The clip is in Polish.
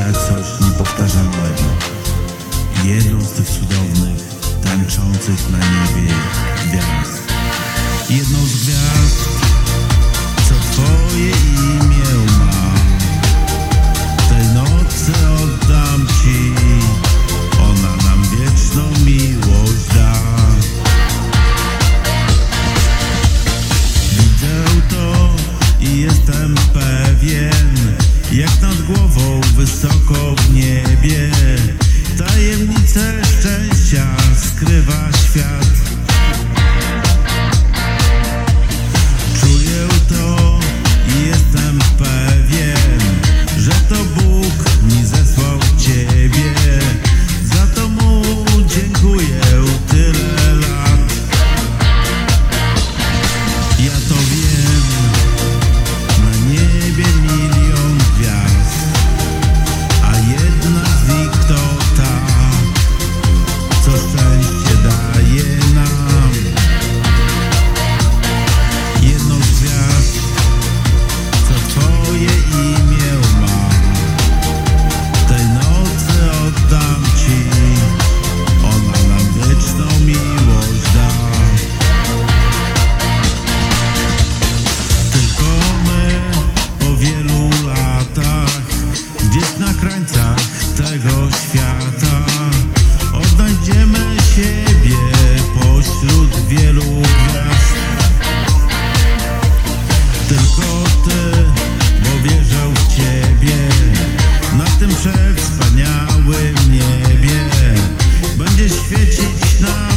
dać coś niepowtarzalnego. Jedną z tych cudownych, tańczących na niebie gwiazd. Jedną z gwiazd, co twoje imię ma. Tej nocy oddam ci, ona nam wieczną miłość da. Widzę to i jestem pewien, jak nad głową wysoko w niebie tajemnicę szczęścia skrywa świat. Czuję to i jestem pewien, że to Bóg mi zesłał ciebie. Za to mu dziękuję tyle lat. Ja to wiem, na niebie milion gwiazd, a jedna z nich to ta, co szczęście daje nam. Jedną z gwiazd, co twoje imię ma. Tej nocy oddam ci, ona nam wieczną miłość da. Tylko my po wielu latach, gdzieś na krańcach tego świata, odnajdziemy siebie pośród wielu gwiazd. Tylko ty, bo wierzę w ciebie, na tym przewspaniałym niebie będzie świecić nam